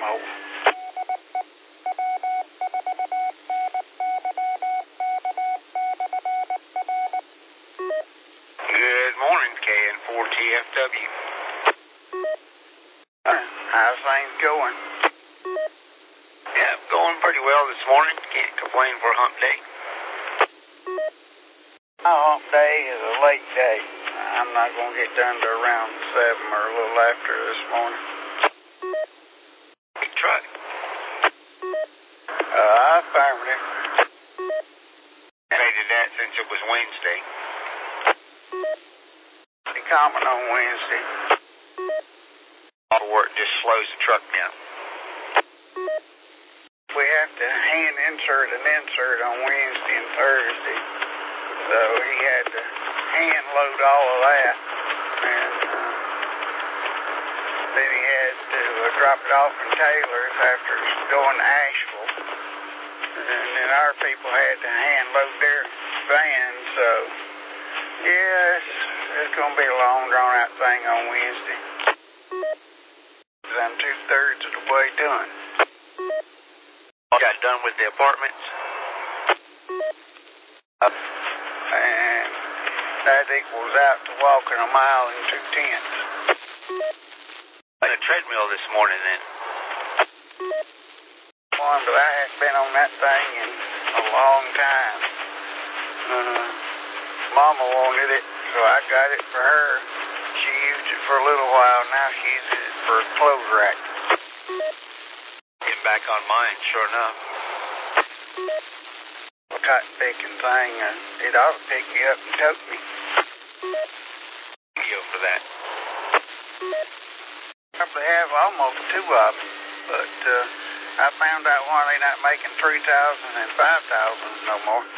more. Good morning, KN4TFW. How's things going? Yeah, going pretty well this morning. Can't complain for a hump day. My hump day is a late day. I'm not going to get done to around 7 or a little after this morning. Big truck. Affirmative. They did that since it was Wednesday. They comment on Wednesday. All the work just slows the truck down. We have to hand insert an insert on Wednesday and Thursday. So he had to hand load all of that. And then he had to drop it off in Taylor's after going to Asheville. And then our people had to hand load their van. So, yeah, it's going to be a long, drawn-out thing on Wednesday. I'm 2/3 of the way done. Got done with the apartments. And that equals out to walking a mile and 2/10. On a treadmill this morning then. One, but I hadn't been on that thing in a long time. Mama wanted it, so I got it for her. She used it for a little while. Now she uses it for a clothes rack. Getting back on mine, sure enough. Cotton picking thing. It ought to pick me up and tote me. Deal for that. Probably have almost 2 of them, but I found out why they're not making 3,000 and 5,000 no more.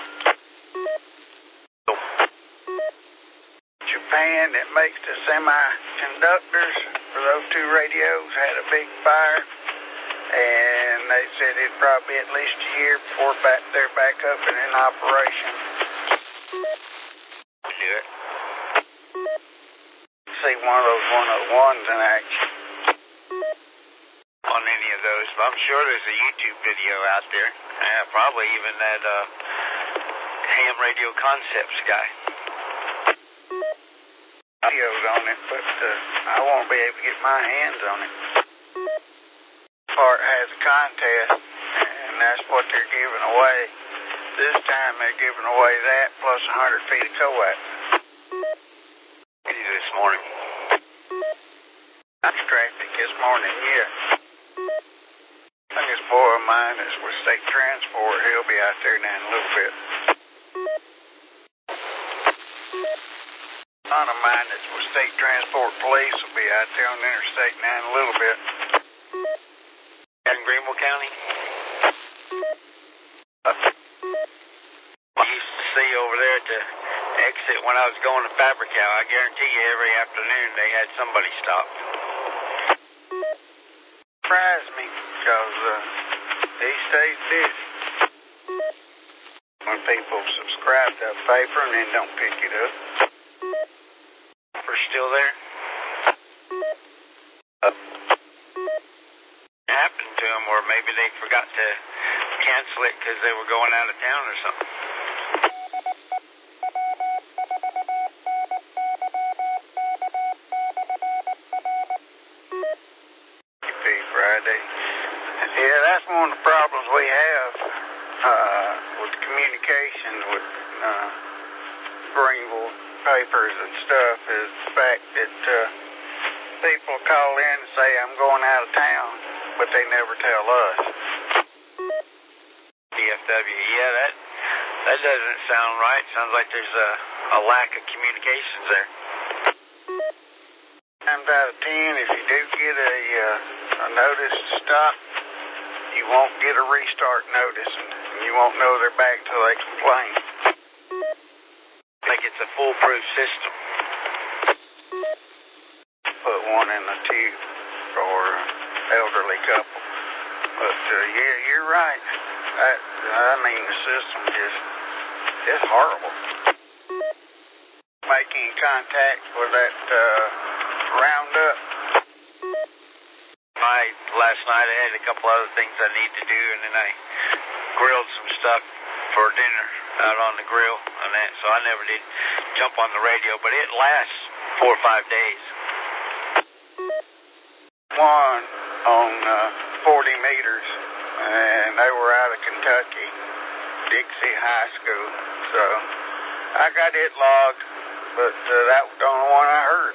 Japan, that makes the semiconductors for those 2 radios, had a big fire, and they said it'd probably be at least a year before they're back up and in operation. Do it. See one of those 101s in action. On any of those, but I'm sure there's a YouTube video out there. Yeah, probably even that ham radio concepts guy. Videos on it, but I won't be able to get my hands on it. Part has a contest, and that's what they're giving away. This time they're giving away that plus 100 feet of coax. This morning. That's traffic this morning, yeah. I think this boy of mine is with state transport. He'll be out there now in a little bit. Son of mine that's with state transport police will be out there on the interstate now in a little bit. In Greenville County? I used to see over there at the exit when I was going to Fabricow. I guarantee you every afternoon they had somebody stopped. Surprised me because he stays busy. When people subscribe to a paper and then don't pick it up. We're still there? Happened to them, or maybe they forgot to cancel it because they were going out of town or something. Friday. Yeah, that's one of the problems we have with communications with Greenville papers and stuff is the fact that people call in and say, I'm going out of town, but they never tell us. DFW, yeah, that doesn't sound right. Sounds like there's a lack of communications there. 9 out of 10, if you do get a notice to stop, you won't get a restart notice, and you won't know they're back till they complain. Like it's a foolproof system. Put one in the tube for an elderly couple. But, yeah, you're right. The system it's horrible. Making contact with that Roundup. I last night I had a couple other things I need to do, and then I grilled some stuff for dinner out on the grill, and that, so I never did jump on the radio, but it lasts 4 or 5 days. One on 40 meters, and they were out of Kentucky, Dixie High School, so I got it logged, but that was the only one I heard.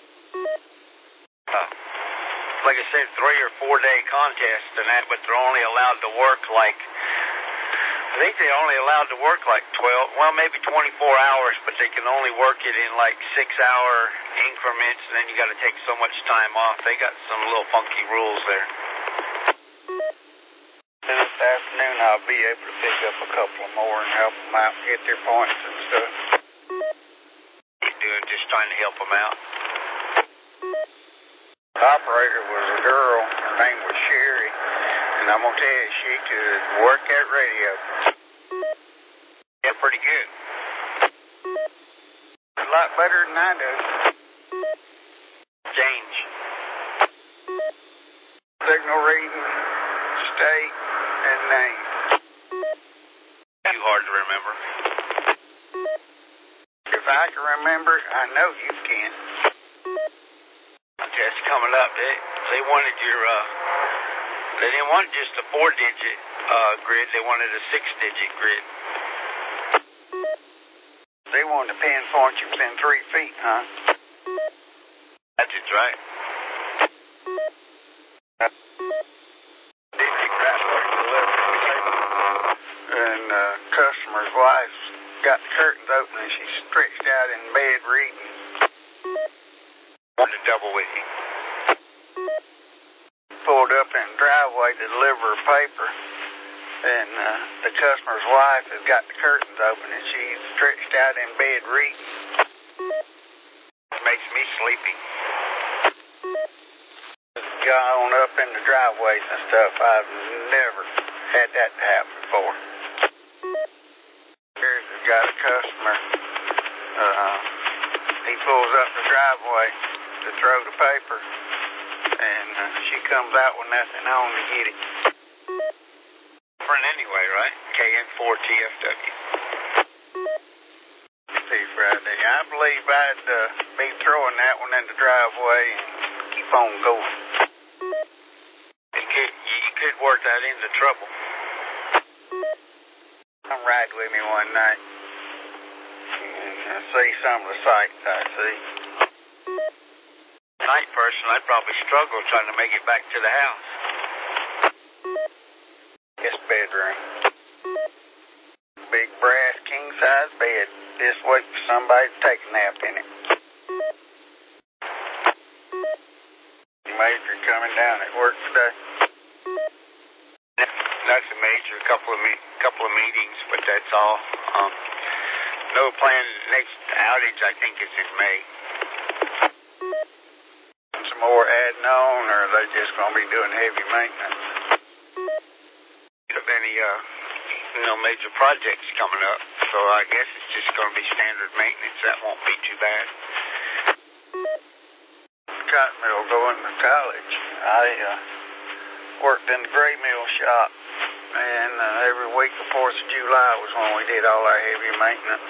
Like I said, 3 or 4 day contest and that, but they're only allowed to work like, I think they're only allowed to work like 12, well maybe 24 hours, but they can only work it in like 6-hour increments, and then you got to take so much time off. They got some little funky rules there. This afternoon I'll be able to pick up a couple more and help them out, get their points and stuff. You're doing just trying to help them out. The operator was a girl, her name was Sherry, and I'm going to tell you, she could work that radio. Yeah, pretty good. A lot better than I do. Change. Signal reading, state, and name. Too hard to remember. If I can remember it, I know you can. Contest coming up. They wanted your, they didn't want just a 4-digit grid, they wanted a 6-digit grid. They wanted to pinpoint you within 3 feet, huh? That's it, right? And customer's wife got the curtains open and she stretched out in bed reading. Wanted to double with you. Pulled up in the driveway to deliver her paper, and the customer's wife has got the curtains open and she's stretched out in bed reading. Makes me sleepy. Gone up in the driveways and stuff. I've never had that to happen before. Here's got a customer. He pulls up the driveway to throw the paper, and she comes out with nothing on to get it. Different anyway, right? KN4TFW. See, Friday. I believe I'd be throwing that one in the driveway and keep on going. You could work that into trouble. Come ride with me one night and see some of the sights I see. Night person, I'd probably struggle trying to make it back to the house. This bedroom. Big brass king-size bed. Just wait for somebody to take a nap in it. Major coming down at work today. Nothing major, a couple of meetings, but that's all. No plan. Next outage, I think, is in May. Some more adding on, or are they just going to be doing heavy maintenance? Of any, major projects coming up, so I guess it's just going to be standard maintenance. That won't be too bad. Cotton mill going to college. I worked in the gray mill shop, and every week the 4th of July was when we did all our heavy maintenance.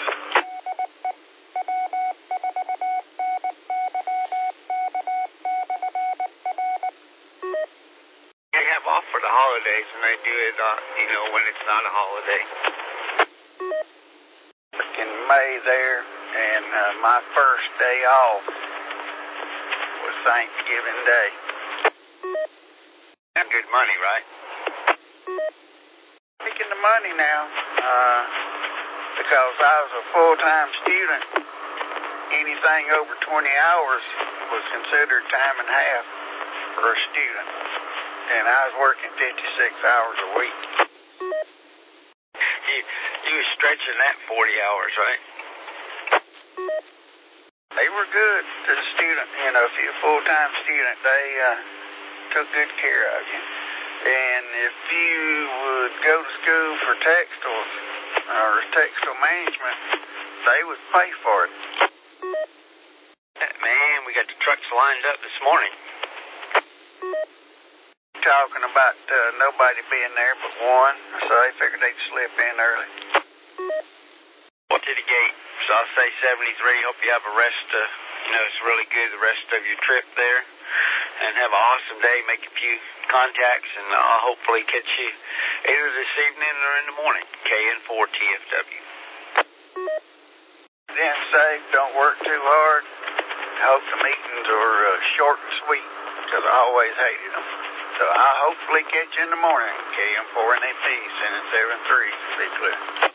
They have off for the holidays, and they do it, when it's not a holiday. In May there, and my first day off was Thanksgiving Day. That's good money, right? Making the money now, because I was a full-time student. Anything over 20 hours was considered time and a half for a student, and I was working 56 hours a week. You were stretching that 40 hours, right? They were good to the student. If you're a full-time student, they took good care of you. And if you would go to school for textiles or textile management, they would pay for it. Man, we got the trucks lined up this morning. talking about nobody being there but one, so they figured they'd slip in early. To the gate. So I'll say 73. Hope you have a rest. It's really good the rest of your trip there. And have an awesome day. Make a few contacts, and I'll hopefully catch you either this evening or in the morning. KN4TFW. Then safe. Don't work too hard. Hope the meetings are short and sweet, because I always hated them. So I'll hopefully catch you in the morning. KN4NAP, sending 73. Be clear.